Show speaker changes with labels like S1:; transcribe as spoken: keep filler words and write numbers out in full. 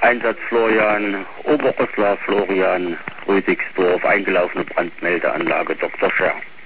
S1: Einsatz Florian, Oberrössler Florian, Rüdigsdorf, eingelaufene Brandmeldeanlage Doktor Scher.